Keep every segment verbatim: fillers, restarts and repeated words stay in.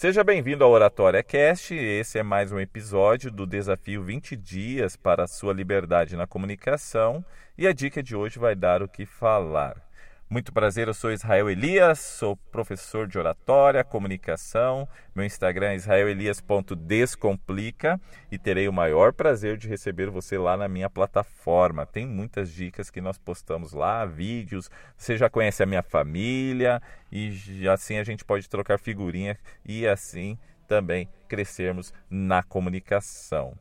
Seja bem-vindo ao Oratória Cast. Esse é mais um episódio do Desafio vinte Dias para a Sua Liberdade na Comunicação e a dica de hoje vai dar o que falar. Muito prazer, eu sou Israel Elias, sou professor de oratória, comunicação. Meu Instagram é israel elias ponto descomplica e terei o maior prazer de receber você lá na minha plataforma. Tem muitas dicas que nós postamos lá, vídeos, você já conhece a minha família e assim a gente pode trocar figurinha e assim também crescermos na comunicação.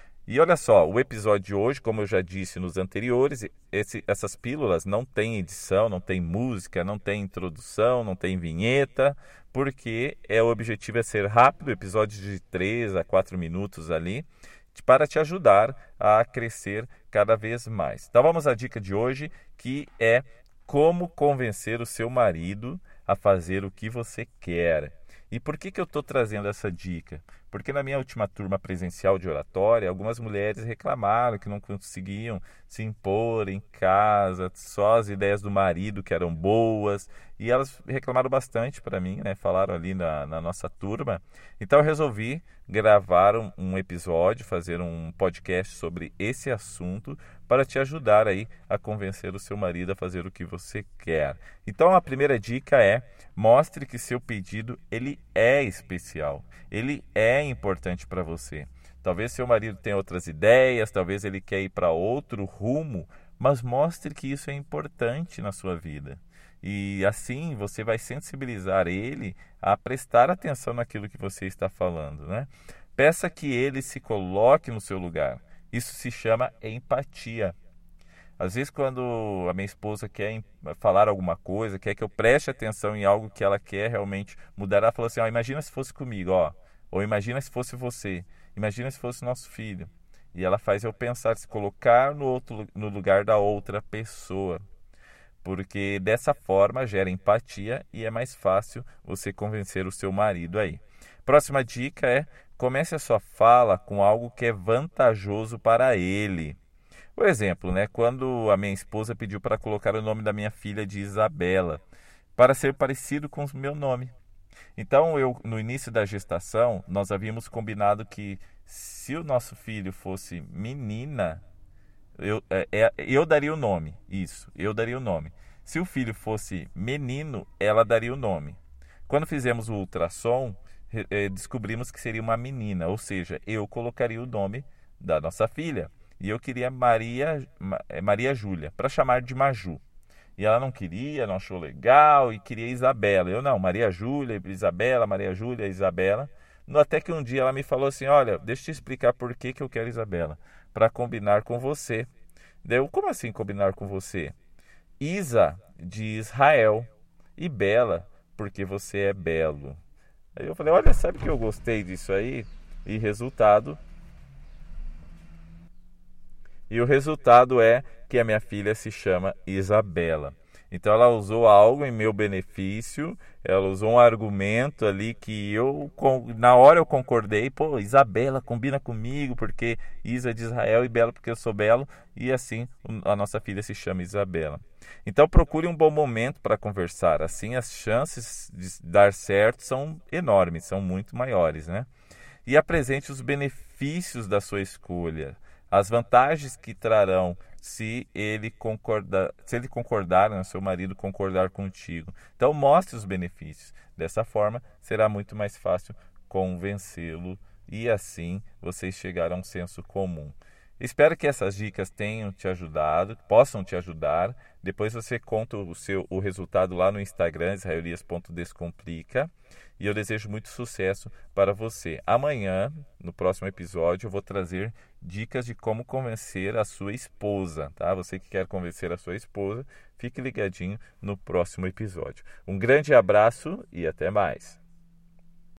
E olha só, o episódio de hoje, como eu já disse nos anteriores, esse, essas pílulas não tem edição, não tem música, não tem introdução, não tem vinheta, porque é, o objetivo é ser rápido, episódios de três a quatro minutos ali, para te ajudar a crescer cada vez mais. Então vamos à dica de hoje, que é como convencer o seu marido a fazer o que você quer. E por que, que eu estou trazendo essa dica? Porque na minha última turma presencial de oratória, algumas mulheres reclamaram que não conseguiam se impor em casa, só as ideias do marido que eram boas, e elas reclamaram bastante para mim, né? Falaram ali na, na nossa turma. Então eu resolvi gravar um, um episódio, fazer um podcast sobre esse assunto para te ajudar aí a convencer o seu marido a fazer o que você quer. Então a primeira dica é: mostre que seu pedido ele é especial, ele é importante para você. Talvez seu marido tenha outras ideias, talvez ele quer ir para outro rumo, mas mostre que isso é importante na sua vida. E assim você vai sensibilizar ele a prestar atenção naquilo que você está falando, né? Peça que ele se coloque no seu lugar. Isso se chama empatia. Às vezes, quando a minha esposa quer falar alguma coisa, quer que eu preste atenção em algo que ela quer realmente mudar, ela fala assim: ó, imagina se fosse comigo, ó. Ou imagina se fosse você, imagina se fosse nosso filho. E ela faz eu pensar, se colocar no, outro, no lugar da outra pessoa. Porque dessa forma gera empatia e é mais fácil você convencer o seu marido aí. Próxima dica é: comece a sua fala com algo que é vantajoso para ele. Por exemplo, né, quando a minha esposa pediu para colocar o nome da minha filha de Isabela, para ser parecido com o meu nome. Então, eu, no início da gestação, nós havíamos combinado que se o nosso filho fosse menina, eu, é, eu daria o nome. Isso, eu daria o nome. Se o filho fosse menino, ela daria o nome. Quando fizemos o ultrassom, descobrimos que seria uma menina, ou seja, eu colocaria o nome da nossa filha. E eu queria Maria, Maria Júlia, para chamar de Maju. E ela não queria, não achou legal e queria Isabela. Eu não, Maria Júlia, Isabela, Maria Júlia, Isabela. Até que um dia ela me falou assim: olha, deixa eu te explicar por que, que eu quero Isabela. Para combinar com você. Eu, como assim combinar com você? Isa, de Israel, e Bela, porque você é belo. Aí eu falei: olha, sabe que eu gostei disso aí? E resultado... E o resultado é que a minha filha se chama Isabela. Então ela usou algo em meu benefício, ela usou um argumento ali que eu, na hora eu concordei. Pô, Isabela combina comigo porque Isa é de Israel e Bela porque eu sou belo. E assim a nossa filha se chama Isabela. Então procure um bom momento para conversar. Assim as chances de dar certo são enormes, são muito maiores, né? E apresente os benefícios da sua escolha. As vantagens que trarão se ele concordar, se ele concordar, né, seu marido concordar contigo. Então mostre os benefícios. Dessa forma será muito mais fácil convencê-lo e assim vocês chegarão a um senso comum. Espero que essas dicas tenham te ajudado, possam te ajudar. Depois você conta o, seu, o resultado lá no Instagram, israel elias ponto descomplica. E eu desejo muito sucesso para você. Amanhã, no próximo episódio, eu vou trazer dicas de como convencer a sua esposa, tá? Você que quer convencer a sua esposa, fique ligadinho no próximo episódio. Um grande abraço e até mais.